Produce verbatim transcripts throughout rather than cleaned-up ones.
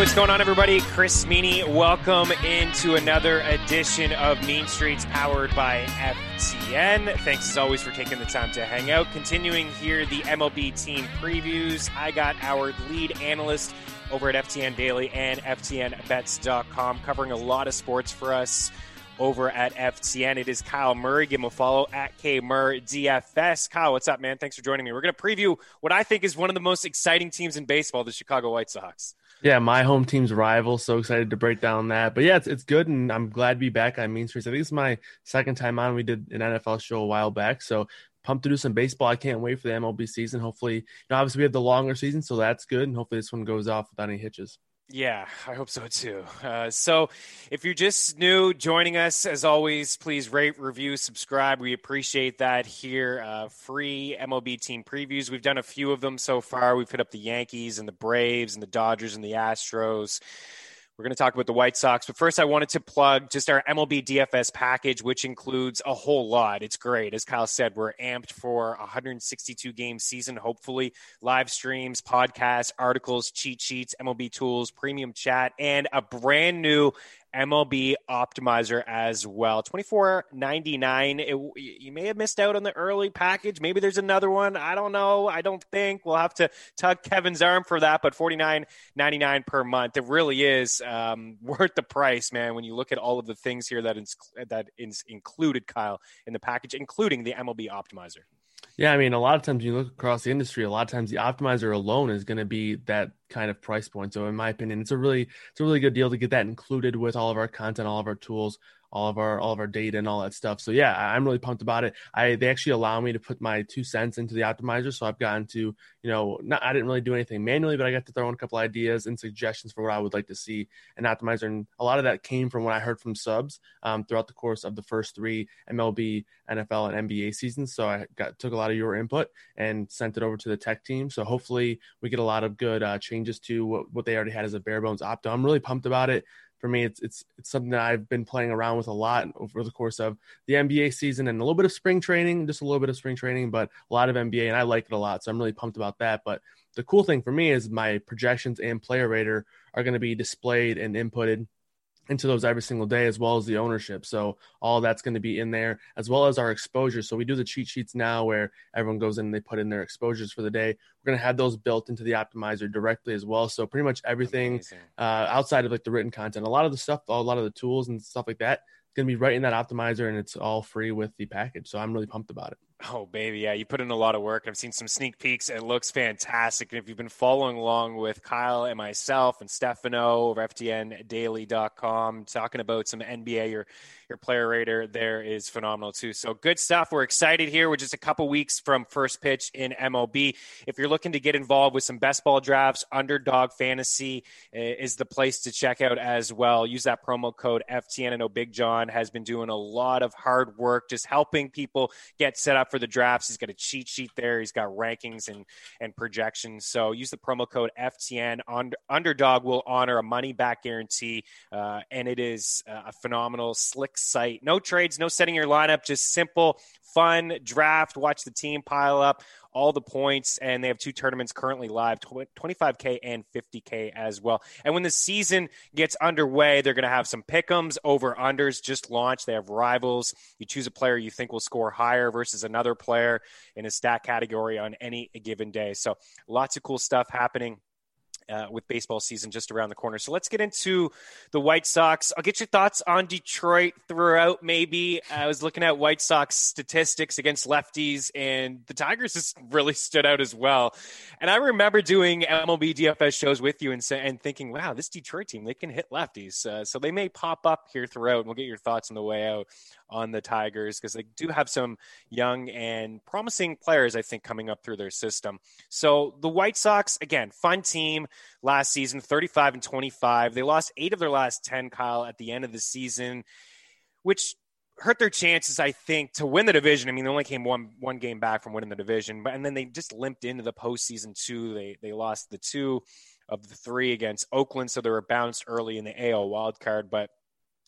what's going on, everybody? Chris Meany. Welcome into another edition of Mean Streets, powered by F T N. Thanks, as always, for taking the time to hang out. Continuing here, the M L B team previews. I got our lead analyst over at F T N Daily and F T N bets dot com, covering a lot of sports for us over at F T N. It is Kyle Murray. Give him a follow at K Murr D F S. Kyle, what's up, man? Thanks for joining me. We're going to preview what I think is one of the most exciting teams in baseball, the Chicago White Sox. Yeah, my home team's rival. So excited to break down that. But yeah, it's it's good, and I'm glad to be back on Mean Streets. I think it's my second time on. We did an N F L show a while back, so pumped to do some baseball. I can't wait for the M L B season. Hopefully, you know, obviously we have the longer season, so that's good, and hopefully this one goes off without any hitches. Yeah, I hope so too. Uh, so if you're just new joining us, as always, please rate, review, subscribe. We appreciate that here. Uh, free M L B team previews. We've done a few of them so far. We've hit up the Yankees and the Braves and the Dodgers and the Astros. We're going to talk about the White Sox, but first I wanted to plug just our M L B D F S package, which includes a whole lot. It's great. As Kyle said, we're amped for a one hundred sixty-two game season, hopefully. Live streams, podcasts, articles, cheat sheets, M L B tools, premium chat, and a brand new M L B optimizer as well. twenty-four ninety-nine. It, you may have missed out on the early package. Maybe there's another one. I don't know. I don't think. We'll have to tug Kevin's arm for that, but forty-nine ninety-nine per month. It really is um, worth the price, man, when you look at all of the things here that is, that is included, Kyle, in the package, including the M L B optimizer. Yeah, I mean, a lot of times when you look across the industry, a lot of times the optimizer alone is going to be that kind of price point. So in my opinion, it's a really it's a really good deal to get that included with all of our content, all of our tools, all of our all of our data and all that stuff. So yeah, I'm really pumped about it. I they actually allow me to put my two cents into the optimizer. So I've gotten to, you know, not I didn't really do anything manually, but I got to throw in a couple ideas and suggestions for what I would like to see an optimizer. And a lot of that came from what I heard from subs um, throughout the course of the first three M L B, N F L, and N B A seasons. So I got took a lot of your input and sent it over to the tech team. So hopefully we get a lot of good uh, changes to what, what they already had as a bare bones opto. I'm really pumped about it. For me, it's it's it's something that I've been playing around with a lot over the course of the N B A season and a little bit of spring training, just a little bit of spring training, but a lot of N B A, and I like it a lot. So I'm really pumped about that. But the cool thing for me is my projections and player rater are going to be displayed and inputted into those every single day, as well as the ownership. So all that's going to be in there, as well as our exposure. So we do the cheat sheets now where everyone goes in and they put in their exposures for the day. We're going to have those built into the optimizer directly as well. So pretty much everything uh, outside of like the written content, a lot of the stuff, a lot of the tools and stuff like that, going to be right in that optimizer, and it's all free with the package. So I'm really pumped about it. Oh, baby. Yeah, you put in a lot of work. I've seen some sneak peeks. It looks fantastic. And if you've been following along with Kyle and myself and Stefano over F T N daily dot com, talking about some N B A, your, your player rater there is phenomenal too. So good stuff. We're excited here. We're just a couple weeks from first pitch in M L B. If you're looking to get involved with some best ball drafts, Underdog Fantasy is the place to check out as well. Use that promo code F T N. I know Big John has been doing a lot of hard work just helping people get set up for the drafts. He's got a cheat sheet there. He's got rankings and, and projections. So use the promo code F T N. Under, Underdog will honor a money back guarantee. Uh, and it is a phenomenal, slick site. No trades, no setting your lineup, just simple, fun draft. Watch the team pile up all the points, and they have two tournaments currently live, twenty-five K and fifty K as well. And when the season gets underway, they're going to have some pick'ems, over-unders just launched. They have rivals. You choose a player you think will score higher versus another player in a stat category on any given day. So lots of cool stuff happening Uh, with baseball season just around the corner. So let's get into the White Sox. I'll get your thoughts on Detroit throughout. Maybe I was looking at White Sox statistics against lefties, and the Tigers just really stood out as well. And I remember doing M L B D F S shows with you and, and thinking, wow, this Detroit team, they can hit lefties. Uh, so they may pop up here throughout, and we'll get your thoughts on the way out on the Tigers, because they do have some young and promising players, I think, coming up through their system. So the White Sox, again, fun team last season, thirty-five and twenty-five. They lost eight of their last ten, Kyle, at the end of the season, which hurt their chances, I think, to win the division. I mean, they only came one one game back from winning the division, but and then they just limped into the postseason too. They they lost the two of the three against Oakland, so they were bounced early in the A L wildcard, but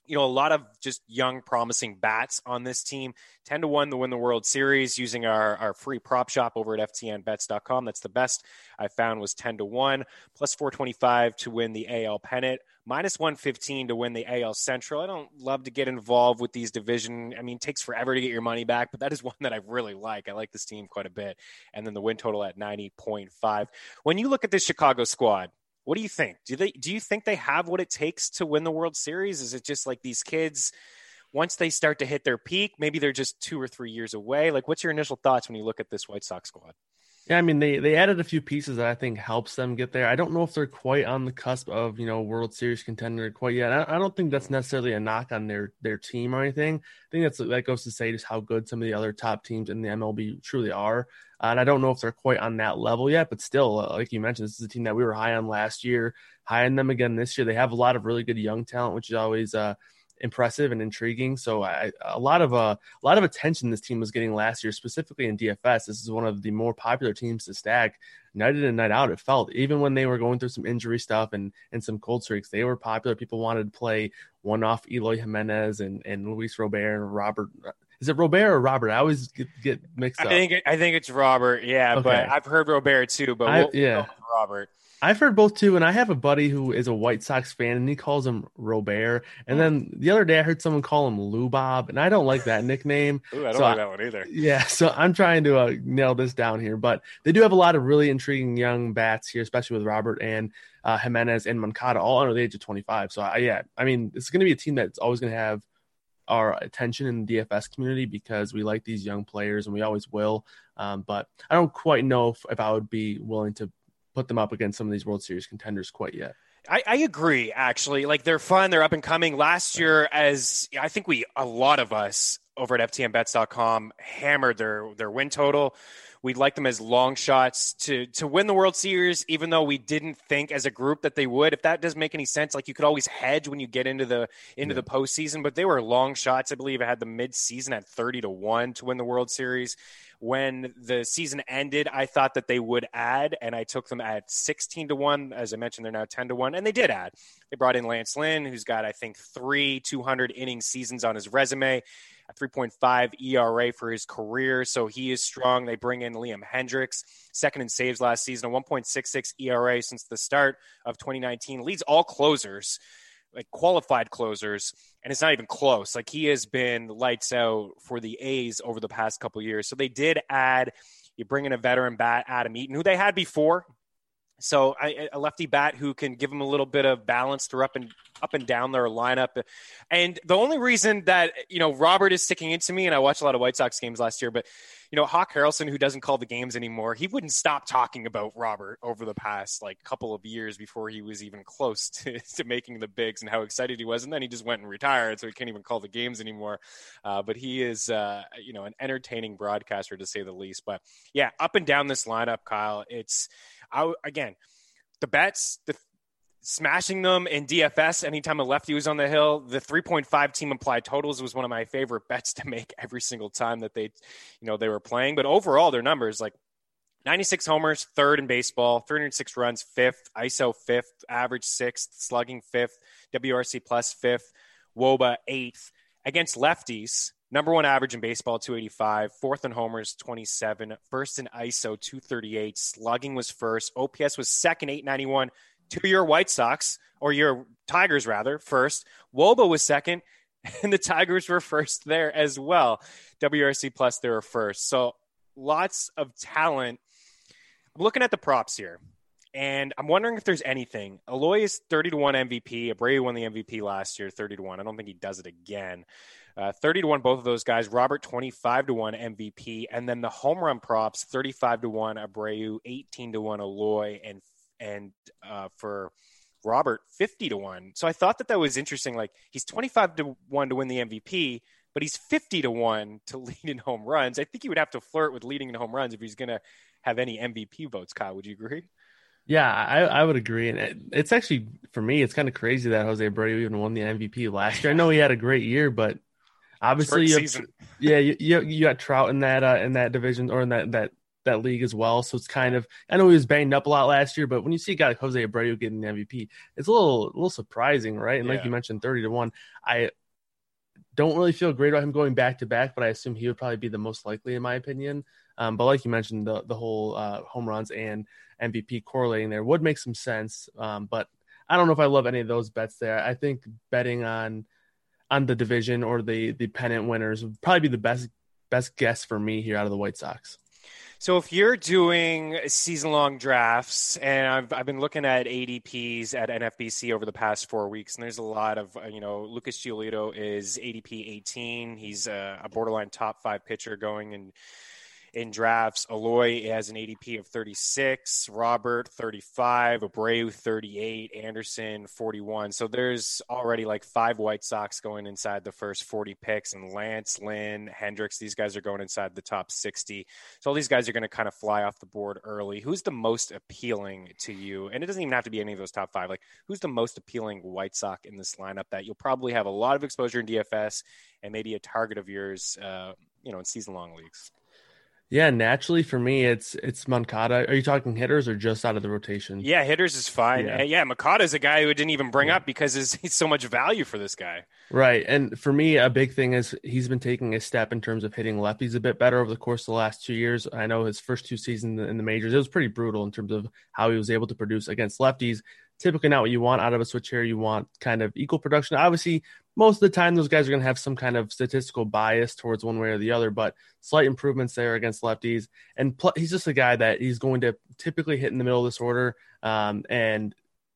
you know, a lot of just young, promising bats on this team. ten to one to win the World Series using our, our free prop shop over at F T N bets dot com. That's the best I found was ten to one, plus four twenty-five to win the A L pennant, minus one fifteen to win the A L Central. I don't love to get involved with these division. I mean, it takes forever to get your money back, but that is one that I really like. I like this team quite a bit. And then the win total at ninety point five. When you look at this Chicago squad, what do you think? Do they do you think they have what it takes to win the World Series? Is it just like these kids, once they start to hit their peak, maybe they're just two or three years away? Like, what's your initial thoughts when you look at this White Sox squad? Yeah, I mean, they they added a few pieces that I think helps them get there. I don't know if they're quite on the cusp of, you know, World Series contender quite yet. I, I don't think that's necessarily a knock on their their team or anything. I think that's that goes to say just how good some of the other top teams in the M L B truly are. Uh, and I don't know if they're quite on that level yet, but still, uh, like you mentioned, this is a team that we were high on last year, high on them again this year. They have a lot of really good young talent, which is always uh, impressive and intriguing. So I, a lot of uh, a lot of attention this team was getting last year, specifically in D F S. This is one of the more popular teams to stack night in and night out. It felt even when they were going through some injury stuff and and some cold streaks, they were popular. People wanted to play one off Eloy Jimenez and and Luis Robert and Robert. Is it Robert or Robert? I always get, get mixed up. I think I think it's Robert. Yeah, okay. But I've heard Robert too. But I, we'll, yeah, we'll go with Robert. I've heard both too, and I have a buddy who is a White Sox fan, and he calls him Robert. And then the other day, I heard someone call him Lou Bob, and I don't like that nickname. Ooh, I don't so like I, that one either. Yeah, so I'm trying to uh, nail this down here, but they do have a lot of really intriguing young bats here, especially with Robert and uh, Jimenez and Moncada, all under the age of twenty-five. So I, yeah, I mean, it's going to be a team that's always going to have our attention in the D F S community because we like these young players and we always will. Um, but I don't quite know if, if I would be willing to put them up against some of these World Series contenders quite yet. I, I agree, actually. Like, they're fun. They're up and coming. Last year, as I think we, a lot of us over at F T N bets dot com hammered their, their win total. We'd like them as long shots to, to win the World Series, even though we didn't think as a group that they would. If that doesn't make any sense, like you could always hedge when you get into the into yeah. the postseason, but they were long shots. I believe I had the mid-season at thirty to one to win the World Series. When the season ended, I thought that they would add, and I took them at sixteen to one. As I mentioned, they're now ten to one, and they did add. They brought in Lance Lynn, who's got, I think, three two hundred inning seasons on his resume, a three point five E R A for his career, so he is strong. They bring in Liam Hendriks, second in saves last season, a one point six six E R A since the start of twenty nineteen, leads all closers, like qualified closers, and it's not even close. Like, he has been lights out for the A's over the past couple of years. So they did add, you bring in a veteran bat, Adam Eaton, who they had before. So I, a lefty bat who can give them a little bit of balance through up and up and down their lineup. And the only reason that, you know, Robert is sticking into me, and I watched a lot of White Sox games last year, but, you know, Hawk Harrelson, who doesn't call the games anymore, he wouldn't stop talking about Robert over the past, like, couple of years before he was even close to, to making the bigs and how excited he was. And then he just went and retired, so he can't even call the games anymore. Uh, but he is, uh, you know, an entertaining broadcaster, to say the least. But, yeah, up and down this lineup, Kyle, it's – I, again, the bets, the smashing them in D F S anytime a lefty was on the hill, the three point five team implied totals was one of my favorite bets to make every single time that they, you know, they were playing. But overall, their numbers, like ninety-six homers, third in baseball, three hundred six runs, fifth, I S O fifth, average sixth, slugging fifth, W R C plus fifth, W O B A eighth. Against lefties, number one average in baseball, two eighty-five. Fourth in homers, twenty-seven. First in I S O, two thirty-eight. Slugging was first. O P S was second, eight ninety-one. To your White Sox, or your Tigers, rather, first. W O B A was second, and the Tigers were first there as well. W R C plus, they were first. So lots of talent. I'm looking at the props here, and I'm wondering if there's anything. Eloy is thirty to one M V P. Abreu won the M V P last year, thirty to one. I don't think he does it again. Uh, thirty to one, both of those guys. Robert, twenty-five to one M V P. And then the home run props, thirty-five to one Abreu, eighteen to one Eloy, and and uh, for Robert, fifty to one. So I thought that that was interesting. Like, he's twenty-five to one to win the M V P, but he's fifty to one to lead in home runs. I think he would have to flirt with leading in home runs if he's going to have any M V P votes. Kyle, would you agree? Yeah, I, I would agree. And it, it's actually, for me, it's kind of crazy that Jose Abreu even won the M V P last year. I know he had a great year, but obviously, you have, yeah, you, you you got Trout in that uh, in that division, or in that that that league as well. So it's kind of, I know he was banged up a lot last year, but when you see a guy like Jose Abreu getting the M V P, it's a little, a little surprising, right? And Yeah. like you mentioned, thirty to one, I don't really feel great about him going back to back, but I assume he would probably be the most likely in my opinion. Um, but like you mentioned, the, the whole uh, home runs and M V P correlating there would make some sense. Um, but I don't know if I love any of those bets there. I think betting on, on the division or the, the pennant winners would probably be the best, best guess for me here out of the White Sox. So if you're doing season-long drafts, and I've, I've been looking at A D Ps at N F B C over the past four weeks, and there's a lot of, you know, Lucas Giolito is A D P eighteen. He's a, a borderline top five pitcher going in in drafts. Eloy has an A D P of thirty-six, Robert thirty-five, Abreu thirty-eight, Anderson forty-one. So there's already like five White Sox going inside the first forty picks, and Lance, Lynn, Hendricks, these guys are going inside the top sixty. So all these guys are going to kind of fly off the board early. Who's the most appealing to you? And it doesn't even have to be any of those top five. Like, who's the most appealing White Sox in this lineup that you'll probably have a lot of exposure in D F S and maybe a target of yours, uh, you know, in season-long leagues? Yeah, naturally for me, it's it's Moncada. Are you talking hitters or just out of the rotation? Yeah, hitters is fine. Yeah, Uh, yeah Makata is a guy who didn't even bring yeah. up because he's, he's so much value for this guy. Right. And for me, a big thing is he's been taking a step in terms of hitting lefties a bit better over the course of the last two years. I know his first two seasons in the majors, it was pretty brutal in terms of how he was able to produce against lefties. Typically not what you want out of a switch hitter. You want kind of equal production. Obviously, most of the time, those guys are going to have some kind of statistical bias towards one way or the other, but slight improvements there against lefties. And pl- he's just a guy that he's going to typically hit in the middle of this order. Um, and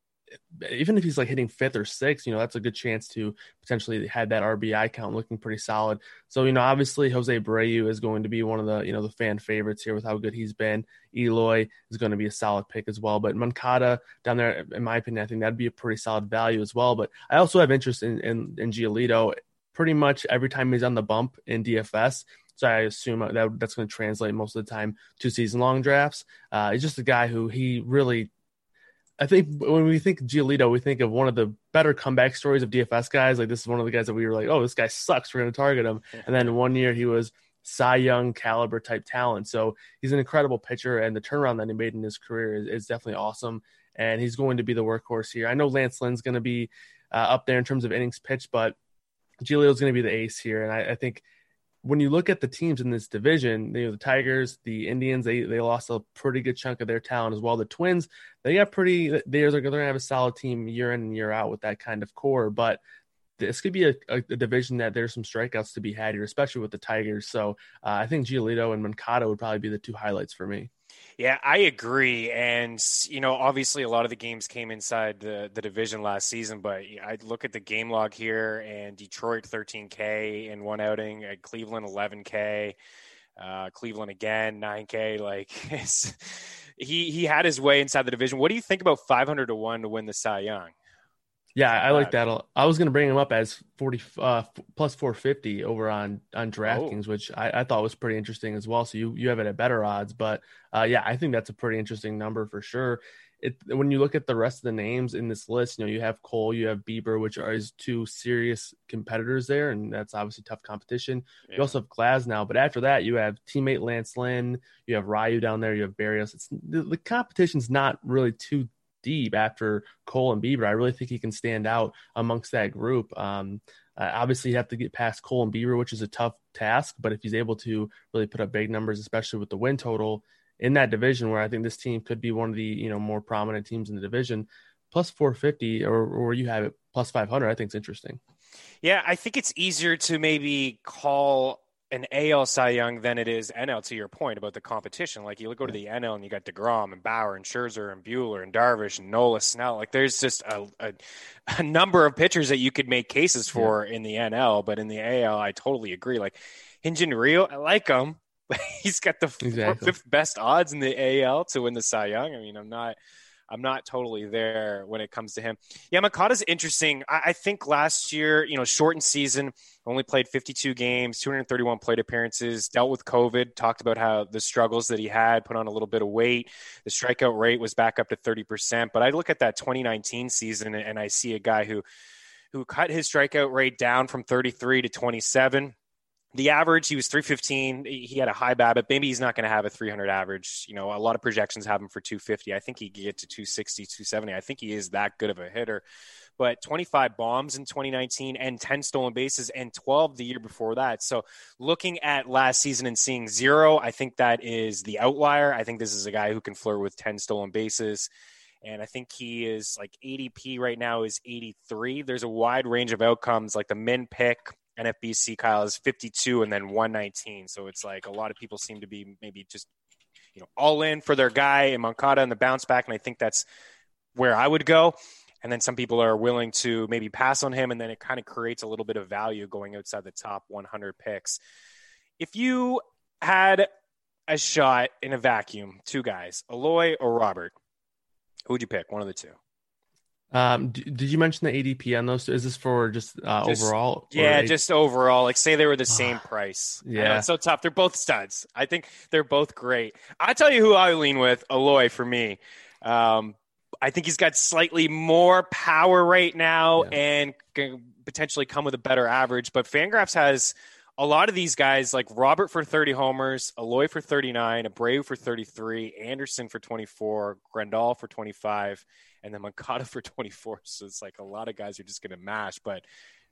even if he's like hitting fifth or sixth, you know, that's a good chance to potentially have that R B I count looking pretty solid. So, you know, obviously Jose Abreu is going to be one of the, you know, the fan favorites here with how good he's been. Eloy is going to be a solid pick as well. But Moncada down there, in my opinion, I think that'd be a pretty solid value as well. But I also have interest in, in, in Giolito pretty much every time he's on the bump in D F S. So I assume that that's going to translate most of the time to season-long drafts. Uh, he's just a guy who he really – I think when we think Giolito, we think of one of the better comeback stories of D F S guys. Like, this is one of the guys that we were like, oh, this guy sucks, we're going to target him. And then one year he was Cy Young caliber type talent. So he's an incredible pitcher, and the turnaround that he made in his career is, is definitely awesome. And he's going to be the workhorse here. I know Lance Lynn's going to be uh, up there in terms of innings pitched, but Giolito's going to be the ace here. And I, I think when you look at the teams in this division, you know, the Tigers, the Indians, they they lost a pretty good chunk of their talent as well. The Twins, they got pretty, they're, they're going to have a solid team year in and year out with that kind of core. But this could be a, a, a division that there's some strikeouts to be had here, especially with the Tigers. So uh, I think Giolito and Moncada would probably be the two highlights for me. Yeah, I agree. And, you know, obviously a lot of the games came inside the, the division last season, but I look at the game log here, and Detroit thirteen K in one outing, at Cleveland eleven K, uh, Cleveland again nine K. Like, it's, he, he had his way inside the division. What do you think about five hundred to one to win the Cy Young? Yeah, I like that. I was going to bring him up as forty uh, plus four fifty over on on DraftKings, oh. which I, I thought was pretty interesting as well. So you you have it at better odds, but uh, yeah, I think that's a pretty interesting number for sure. It when you look at the rest of the names in this list, you know, you have Cole, you have Bieber, which are his two serious competitors there, and that's obviously tough competition. Yeah. You also have Glasnow, but after that, you have teammate Lance Lynn, you have Ryu down there, you have Barrios. It's the, the competition's not really too deep after Cole and Bieber. I really think he can stand out amongst that group. Um, uh, obviously, you have to get past Cole and Bieber, which is a tough task, but if he's able to really put up big numbers, especially with the win total in that division, where I think this team could be one of the, you know, more prominent teams in the division, plus four fifty, or, or you have it plus five hundred, I think it's interesting. Yeah, I think it's easier to maybe call an A L Cy Young than it is N L, to your point about the competition. Like, you go to the N L and you got DeGrom and Bauer and Scherzer and Buehler and Darvish and Nola, Snell. Like, there's just a, a, a number of pitchers that you could make cases for yeah. in the N L, but in the A L, I totally agree. Like, Hyun-Jin Ryu, I like him. He's got the exactly. fifth best odds in the A L to win the Cy Young. I mean, I'm not I'm not totally there when it comes to him. Yeah, Moncada's interesting. I, I think last year, you know, shortened season, only played fifty-two games, two hundred thirty-one plate appearances, dealt with COVID, talked about how the struggles that he had, put on a little bit of weight. The strikeout rate was back up to thirty percent. But I look at that twenty nineteen season and I see a guy who who cut his strikeout rate down from thirty-three to twenty-seven. The average, he was three fifteen. He had a high BABIP. Maybe he's not going to have a three hundred average. You know, a lot of projections have him for two fifty. I think he could get to two sixty, two seventy. I think he is that good of a hitter. But twenty-five bombs in twenty nineteen and ten stolen bases and twelve the year before that. So looking at last season and seeing zero, I think that is the outlier. I think this is a guy who can flirt with ten stolen bases. And I think he is like A D P right now is eighty-three. There's a wide range of outcomes, like the min pick N F B C, Kyle, is fifty-two and then one nineteen. So it's like a lot of people seem to be maybe just, you know, all in for their guy in Moncada and the bounce back. And I think that's where I would go. And then some people are willing to maybe pass on him. And then it kind of creates a little bit of value going outside the top one hundred picks. If you had a shot in a vacuum, two guys, Eloy or Robert, who would you pick? One of the two. Um, d- did you mention the A D P on those? Is this for just, uh, just overall? Yeah, A- just overall. Like, say they were the same price. Yeah, I know, it's so tough. They're both studs. I think they're both great. I tell you who I lean with, Eloy for me. Um, I think he's got slightly more power right now yeah. and can potentially come with a better average. But Fangraphs has a lot of these guys, like Robert for thirty homers, Eloy for thirty-nine, Abreu for thirty-three, Anderson for twenty-four, Grandal for twenty-five, and then Moncada for twenty-four. So it's like a lot of guys are just going to mash. But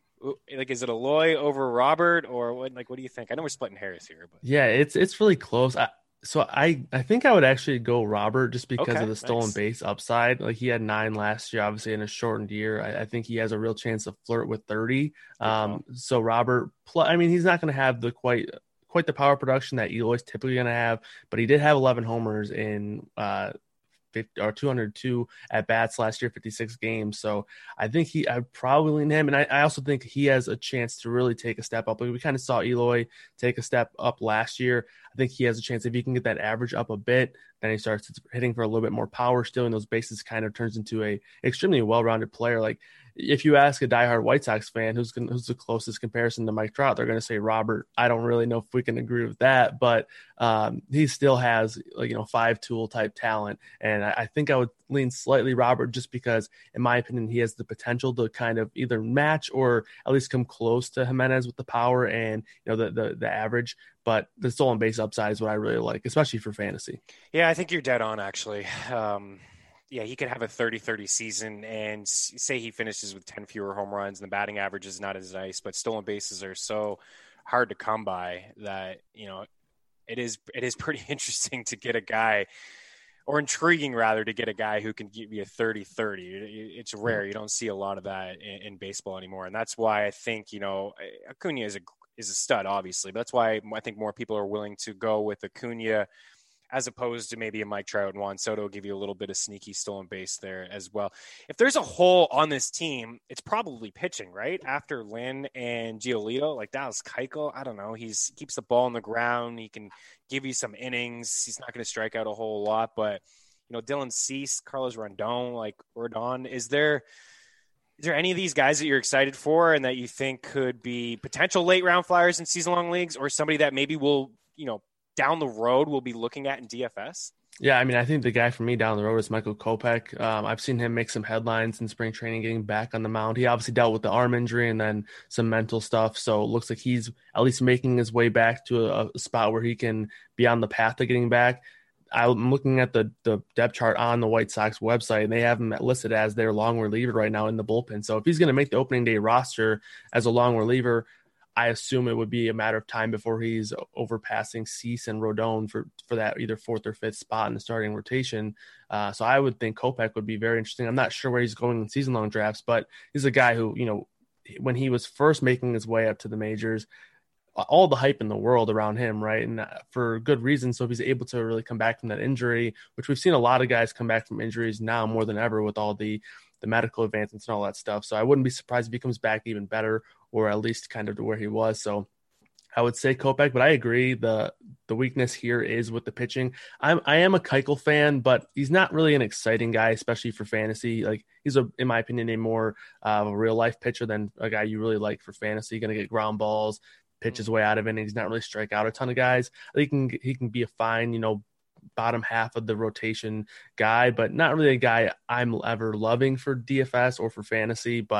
like, is it Eloy over Robert, or what? Like, what do you think? I know we're splitting hairs here, but yeah, it's it's really close. I, so I I think I would actually go Robert just because okay, of the stolen nice. base upside. Like, he had nine last year, obviously in a shortened year. I, I think he has a real chance to flirt with thirty. Um, so Robert, I mean, he's not going to have the quite quite the power production that Eloy's typically going to have, but he did have eleven homers in uh fifty or two hundred two at bats last year, fifty-six games. So I think he, I'd probably lean him. And I, I also think he has a chance to really take a step up. Like, we kind of saw Eloy take a step up last year. I think he has a chance if he can get that average up a bit, then he starts hitting for a little bit more power still, and those bases kind of turns into a extremely well-rounded player. Like, if you ask a diehard White Sox fan who's gonna, who's the closest comparison to Mike Trout, they're going to say Robert. I don't really know if we can agree with that, but um, he still has, like, you know, five tool type talent, and I, I think I would lean slightly Robert just because, in my opinion, he has the potential to kind of either match or at least come close to Jimenez with the power and, you know, the the, the average. But the stolen base upside is what I really like, especially for fantasy. Yeah, I think you're dead on, actually. Um, yeah, he could have a thirty thirty season and say he finishes with ten fewer home runs and the batting average is not as nice, but stolen bases are so hard to come by that, you know, it is it is pretty interesting to get a guy, or intriguing rather, to get a guy who can give you a thirty thirty. It's rare. You don't see a lot of that in, in baseball anymore. And that's why I think, you know, Acuna is a is a stud, obviously, but that's why I think more people are willing to go with Acuna as opposed to maybe a Mike Trout and Juan Soto will give you a little bit of sneaky stolen base there as well. If there's a hole on this team, it's probably pitching, right? After Lynn and Giolito, like Dallas Keuchel, I don't know. He's he keeps the ball on the ground. He can give you some innings. He's not going to strike out a whole lot, but, you know, Dylan Cease, Carlos Rondon, like Rodon, is there – Is there any of these guys that you're excited for and that you think could be potential late round flyers in season long leagues, or somebody that maybe will, you know, down the road we'll be looking at in D F S? Yeah, I mean, I think the guy for me down the road is Michael Kopech. Um, I've seen him make some headlines in spring training, getting back on the mound. He obviously dealt with the arm injury and then some mental stuff. So it looks like he's at least making his way back to a, a spot where he can be on the path to getting back. I'm looking at the, the depth chart on the White Sox website, and they have him listed as their long reliever right now in the bullpen. So if he's going to make the opening day roster as a long reliever, I assume it would be a matter of time before he's overpassing Cease and Rodon for, for that either fourth or fifth spot in the starting rotation. Uh, so I would think Kopech would be very interesting. I'm not sure where he's going in season-long drafts, but he's a guy who, you know, when he was first making his way up to the majors, all the hype in the world around him, right? And for good reason. So if he's able to really come back from that injury, which we've seen a lot of guys come back from injuries now more than ever with all the, the medical advancements and all that stuff. So I wouldn't be surprised if he comes back even better, or at least kind of to where he was. So I would say Kopech, but I agree. The the weakness here is with the pitching. I'm I am a Keuchel fan, but he's not really an exciting guy, especially for fantasy. Like, he's a, in my opinion, a more uh, a real life pitcher than a guy you really like for fantasy. Going to get ground balls, pitch his way out of it, and he's not really strike out a ton of guys. I think he can, he can be a fine, you know, bottom half of the rotation guy, but not really a guy I'm ever loving for D F S or for fantasy. But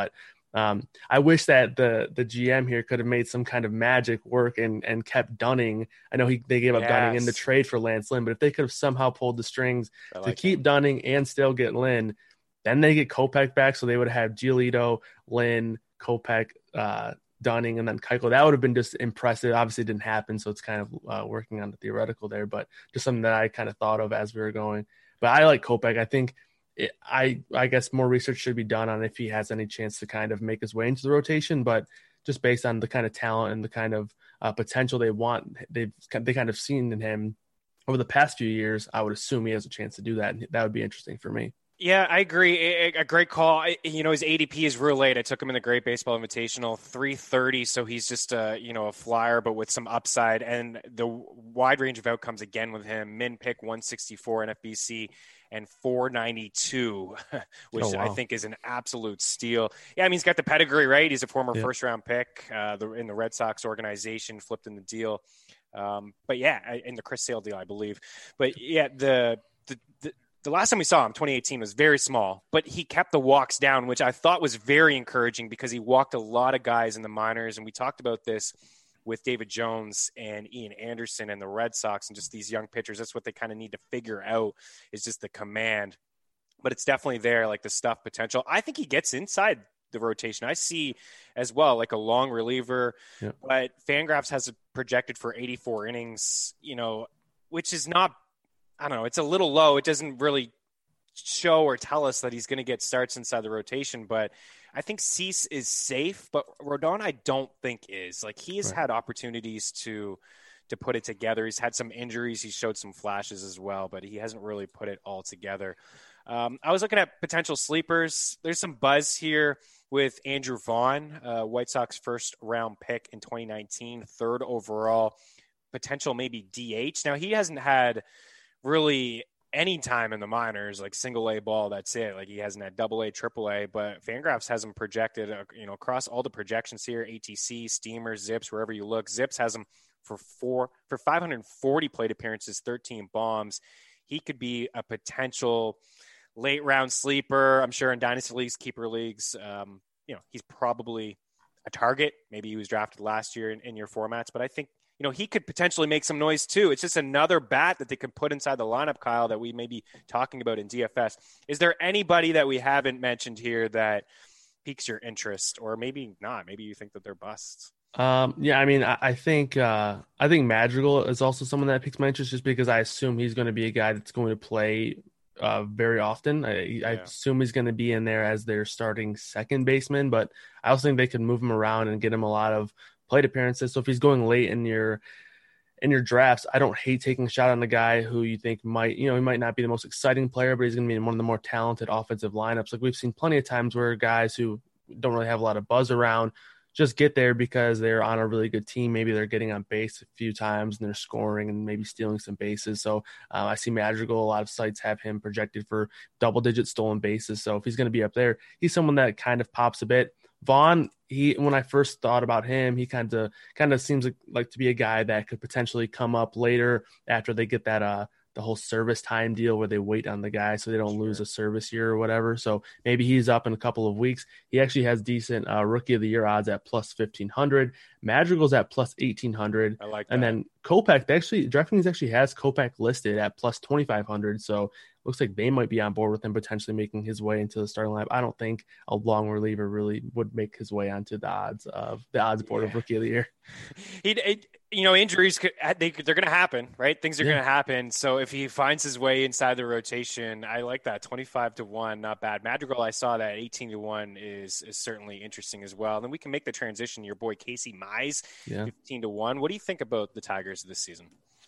Um, I wish that the the G M here could have made some kind of magic work and and kept Dunning. I know he they gave up Dunning in the Yes. trade for Lance Lynn, but if they could have somehow pulled the strings I to like keep it. Dunning and still get Lynn, then they get Kopech back, so they would have Giolito, Lynn, Kopech, uh, Dunning, and then Keuchel. That would have been just impressive. Obviously, it didn't happen, so it's kind of uh, working on the theoretical there, but just something that I kind of thought of as we were going. But I like Kopech. I think it, I I guess more research should be done on if he has any chance to kind of make his way into the rotation, but just based on the kind of talent and the kind of uh, potential they want, they've they kind of seen in him over the past few years, I would assume he has a chance to do that, and that would be interesting for me. Yeah, I agree. A, a great call. I, you know, his A D P is real late. I took him in the Great Baseball Invitational, three thirty. So he's just a, you know, a flyer, but with some upside, and the wide range of outcomes again with him. Min pick one sixty-four N F B C and four ninety-two, which Oh, wow. I think is an absolute steal. Yeah, I mean, he's got the pedigree, right? He's a former Yeah. first round pick uh, the, in the Red Sox organization, flipped in the deal. Um, but yeah, in the Chris Sale deal, I believe. But yeah, the, the, the The last time we saw him, twenty eighteen, was very small, but he kept the walks down, which I thought was very encouraging because he walked a lot of guys in the minors. And we talked about this with David Jones and Ian Anderson and the Red Sox and just these young pitchers. That's what they kind of need to figure out is just the command. But it's definitely there, like the stuff potential. I think he gets inside the rotation. I see as well, like a long reliever, Yeah. but Fangraphs has it projected for eighty-four innings, you know, which is not, I don't know, it's a little low. It doesn't really show or tell us that he's going to get starts inside the rotation, but I think Cease is safe, but Rodon I don't think is. Like he has Right. had opportunities to to put it together. He's had some injuries. He showed some flashes as well, but he hasn't really put it all together. Um, I was looking at potential sleepers. There's some buzz here with Andrew Vaughn, uh, White Sox first round pick in twenty nineteen, third overall, potential maybe D H. Now he hasn't had really any time in the minors, like single A ball, that's it. Like he hasn't had double A, triple A, but Fangraphs has him projected, uh, you know, across all the projections here, A T C, Steamers, Zips, wherever you look. Zips has him for four, for five hundred forty plate appearances, thirteen bombs. He could be a potential late round sleeper. I'm sure in dynasty leagues, keeper leagues, um, you know, he's probably a target. Maybe he was drafted last year in, in your formats, but I think, you know, he could potentially make some noise too. It's just another bat that they could put inside the lineup, Kyle, that we may be talking about in D F S. Is there anybody that we haven't mentioned here that piques your interest, or maybe not? Maybe you think that they're busts. Um, yeah, I mean, I, I think uh, I think Madrigal is also someone that piques my interest just because I assume he's going to be a guy that's going to play uh, very often. I, I Yeah. assume he's going to be in there as their starting second baseman, but I also think they could move him around and get him a lot of plate appearances. So if he's going late in your in your drafts, I don't hate taking a shot on the guy who you think might, you know, he might not be the most exciting player, but he's going to be in one of the more talented offensive lineups. Like we've seen plenty of times where guys who don't really have a lot of buzz around just get there because they're on a really good team. Maybe they're getting on base a few times and they're scoring and maybe stealing some bases. So uh, I see Madrigal. A lot of sites have him projected for double digit stolen bases. So if he's going to be up there, he's someone that kind of pops a bit. Vaughn, he when I first thought about him, he kind of kind of seems like, like to be a guy that could potentially come up later after they get that uh the whole service time deal where they wait on the guy so they don't Sure. lose a service year or whatever. So maybe he's up in a couple of weeks. He actually has decent uh, rookie of the year odds at plus fifteen hundred. Madrigal's at plus eighteen hundred. I like that. And then Kopech, they actually DraftKings actually has Kopech listed at plus twenty-five hundred. So looks like they might be on board with him potentially making his way into the starting lineup. I don't think a long reliever really would make his way onto the odds of the odds board Yeah. of rookie of the year. He, it, you know, injuries could, they they're going to happen, right? Things are Yeah. going to happen. So if he finds his way inside the rotation, I like that twenty-five to one, not bad. Madrigal, I saw that eighteen to one is is certainly interesting as well. Then we can make the transition. Your boy Casey Mize, Yeah. fifteen to one. What do you think about the Tigers this season?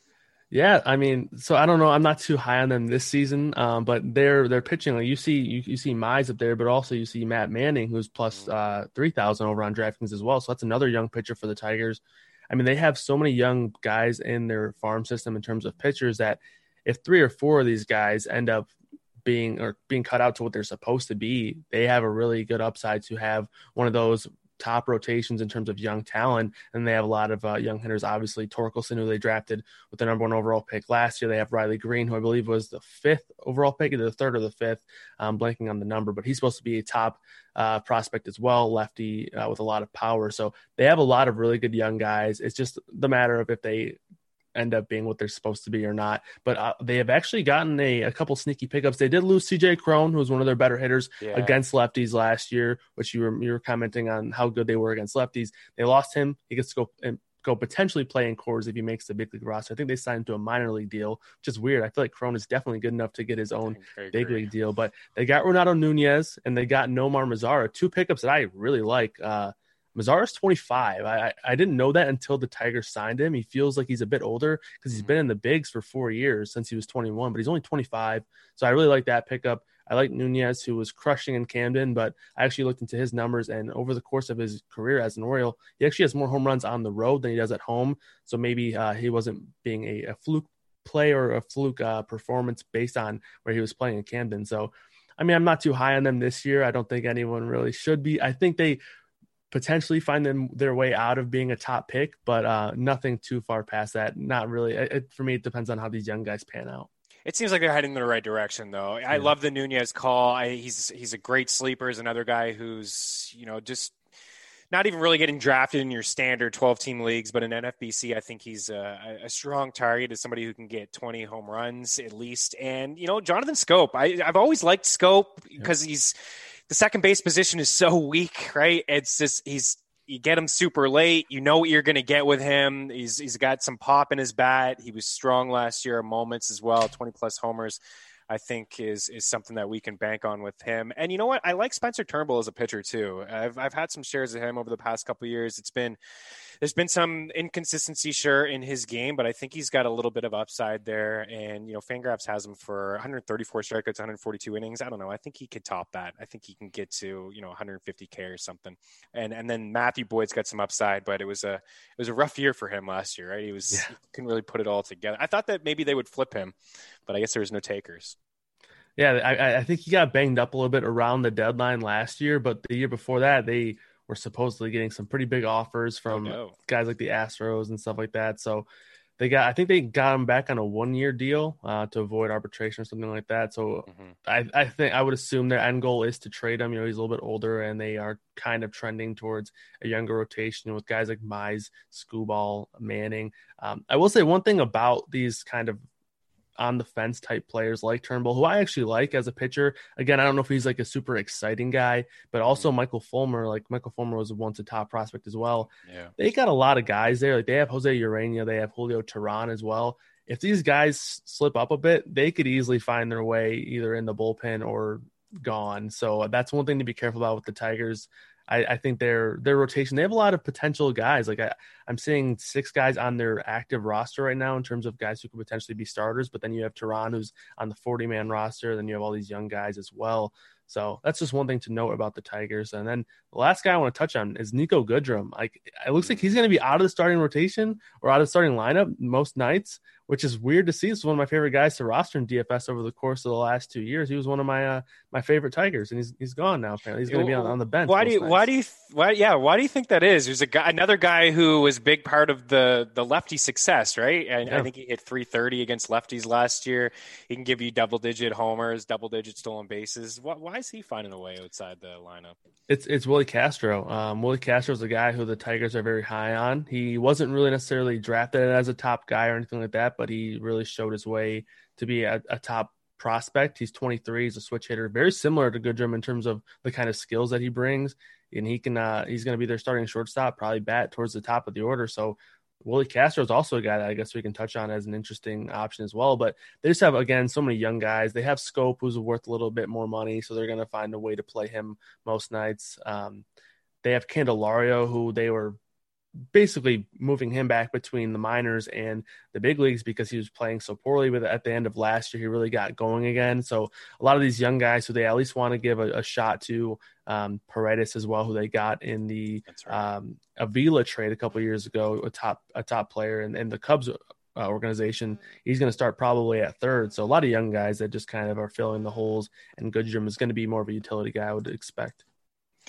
Yeah, I mean, so I don't know. I'm not too high on them this season, um, but they're they're pitching. Like you see, you, you see Mize up there, but also you see Matt Manning, who's plus uh, three thousand over on DraftKings as well. So that's another young pitcher for the Tigers. I mean, they have so many young guys in their farm system in terms of pitchers that if three or four of these guys end up being or being cut out to what they're supposed to be, they have a really good upside to have one of those top rotations in terms of young talent, and they have a lot of uh, young hitters. Obviously, Torkelson, who they drafted with the number one overall pick last year. They have Riley Green, who I believe was the fifth overall pick, either the third or the fifth. I'm blanking on the number, but he's supposed to be a top uh, prospect as well, lefty uh, with a lot of power. So they have a lot of really good young guys. It's just the matter of if they end up being what they're supposed to be or not. But uh, they have actually gotten a, a couple sneaky pickups. They did lose C J Cron, who was one of their better hitters Yeah. against lefties last year, which you were you were commenting on how good they were against lefties. They lost him. He gets to go and go potentially play in Coors if he makes the big league roster. I think they signed him to a minor league deal, which is weird. I feel like Cron is definitely good enough to get his own big league deal. But they got Renato Nunez and they got Nomar Mazara, two pickups that I really like. Uh, Mazara's twenty-five. I, I didn't know that until the Tigers signed him. He feels like he's a bit older because he's been in the bigs for four years since he was twenty-one, but he's only twenty-five. So I really like that pickup. I like Nunez, who was crushing in Camden, but I actually looked into his numbers, and over the course of his career as an Oriole, he actually has more home runs on the road than he does at home. So maybe uh, he wasn't being a, a fluke play or a fluke uh, performance based on where he was playing in Camden. So, I mean, I'm not too high on them this year. I don't think anyone really should be. I think they potentially find them their way out of being a top pick, but uh, nothing too far past that. Not really. It, it, for me, it depends on how these young guys pan out. It seems like they're heading in the right direction, though. I Yeah. love the Nunez call. I, he's he's a great sleeper. He's another guy who's, you know, just not even really getting drafted in your standard twelve-team leagues, but in N F B C, I think he's a, a strong target as somebody who can get twenty home runs at least. And, you know, Jonathan Scope, I, I've always liked Scope because yeah. he's – the second base position is so weak, right? It's just he's you get him super late. You know what you're going to get with him. He's he's got some pop in his bat. He was strong last year at moments as well. twenty plus homers, I think is is something that we can bank on with him. And you know what? I like Spencer Turnbull as a pitcher too. I've I've had some shares of him over the past couple of years. It's been there's been some inconsistency, sure, in his game, but I think he's got a little bit of upside there. And, you know, Fangraphs has him for one hundred thirty-four strikeouts, one hundred forty-two innings. I don't know. I think he could top that. I think he can get to, you know, one hundred fifty K or something. And and then Matthew Boyd's got some upside, but it was a it was a rough year for him last year, right? He was yeah. he couldn't really put it all together. I thought that maybe they would flip him, but I guess there was no takers. Yeah, I, I think he got banged up a little bit around the deadline last year, but the year before that, they were supposedly getting some pretty big offers from oh, no. guys like the Astros and stuff like that. So they got, I think they got him back on a one-year deal uh, to avoid arbitration or something like that. So mm-hmm. I, I think I would assume their end goal is to trade him. You know, he's a little bit older, and they are kind of trending towards a younger rotation with guys like Mize, Skubal, Manning. Um, I will say one thing about these kind of on the fence type players like Turnbull, who I actually like as a pitcher. Again, I don't know if he's like a super exciting guy, but also Michael Fulmer, like Michael Fulmer was once a top prospect as well. Yeah. They got a lot of guys there. Like they have Jose Urania, they have Julio Teheran as well. If these guys slip up a bit, they could easily find their way either in the bullpen or gone. So that's one thing to be careful about with the Tigers. I, I think their their rotation, they have a lot of potential guys. Like I, I'm seeing six guys on their active roster right now in terms of guys who could potentially be starters. But then you have Teheran, who's on the forty-man roster. Then you have all these young guys as well. So that's just one thing to note about the Tigers. And then the last guy I want to touch on is Niko Goodrum. Like it looks like he's going to be out of the starting rotation or out of the starting lineup most nights, which is weird to see. This is one of my favorite guys to roster in D F S over the course of the last two years. He was one of my uh, my favorite Tigers, and he's he's gone now. Apparently, he's going to be on, on the bench. Why do you nights. why do you why yeah why do you think that is? There's a guy, another guy who was a big part of the the lefty success, right? And yeah. I think he hit three thirty against lefties last year. He can give you double digit homers, double digit stolen bases. Why, why is he finding a way outside the lineup? It's it's Willie Castro. Um, Willie Castro is a guy who the Tigers are very high on. He wasn't really necessarily drafted as a top guy or anything like that, but he really showed his way to be a, a top prospect. He's twenty-three. He's a switch hitter, very similar to Goodrum in terms of the kind of skills that he brings. And he can uh, he's going to be their starting shortstop, probably bat towards the top of the order. So Willie Castro is also a guy that I guess we can touch on as an interesting option as well. But they just have, again, so many young guys. They have Scope, who's worth a little bit more money, so they're going to find a way to play him most nights. Um, they have Candelario, who they were basically moving him back between the minors and the big leagues because he was playing so poorly. But at the end of last year, he really got going again. So a lot of these young guys who they at least want to give a, a shot to, um, Paredes as well, who they got in the right. um, Avila trade a couple of years ago, a top a top player, and, and the Cubs uh, organization. He's going to start probably at third. So a lot of young guys that just kind of are filling the holes, and Goodrum is going to be more of a utility guy, I would expect.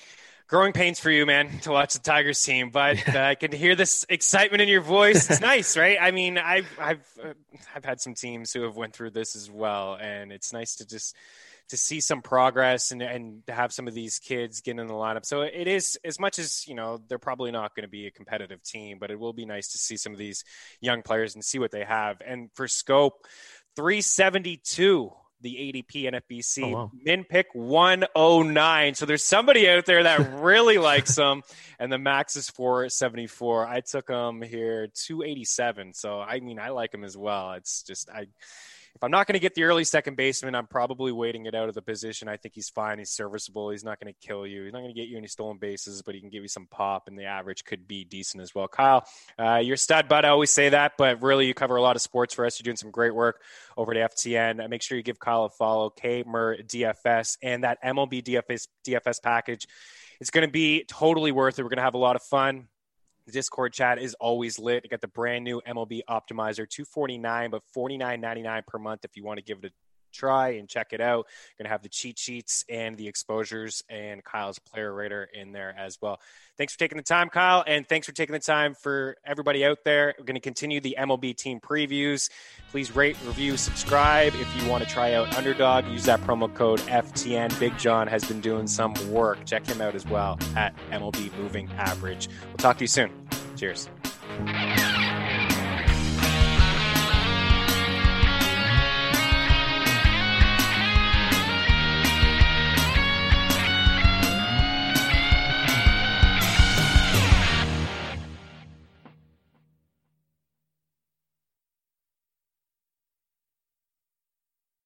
growing pains for you, man, to watch the Tigers team, but uh, I can hear this excitement in your voice. It's nice, right? I mean, I've I've uh, I've had some teams who have went through this as well, and it's nice to just to see some progress and and to have some of these kids get in the lineup. So it is, as much as, you know, they're probably not going to be a competitive team, but it will be nice to see some of these young players and see what they have. And for Schoop, three seventy-two. The A D P N F B C, oh, wow. Min pick one oh nine. So there's somebody out there that really likes him, and the max is four seventy-four. I took him here two eighty-seven. So I mean, I like him as well. It's just I. If I'm not going to get the early second baseman, I'm probably waiting it out of the position. I think he's fine. He's serviceable. He's not going to kill you. He's not going to get you any stolen bases, but he can give you some pop, and the average could be decent as well. Kyle, uh, you're stud, bud. I always say that, but really you cover a lot of sports for us. You're doing some great work over at F T N. Uh, make sure you give Kyle a follow, K M R D F S, and that M L B D F S, D F S package. It's going to be totally worth it. We're going to have a lot of fun. The Discord chat is always lit. You got the brand new M L B Optimizer, two forty-nine, but forty-nine ninety-nine per month if you want to give it a try and check it out. You're going to have the cheat sheets and the exposures and Kyle's player rater in there as well. Thanks for taking the time, Kyle, and thanks for taking the time for everybody out there. We're going to continue the M L B team previews. Please rate, review, subscribe. If you want to try out Underdog, use that promo code F T N. Big John has been doing some work. Check him out as well at M L B Moving Average. We'll talk to you soon. Cheers.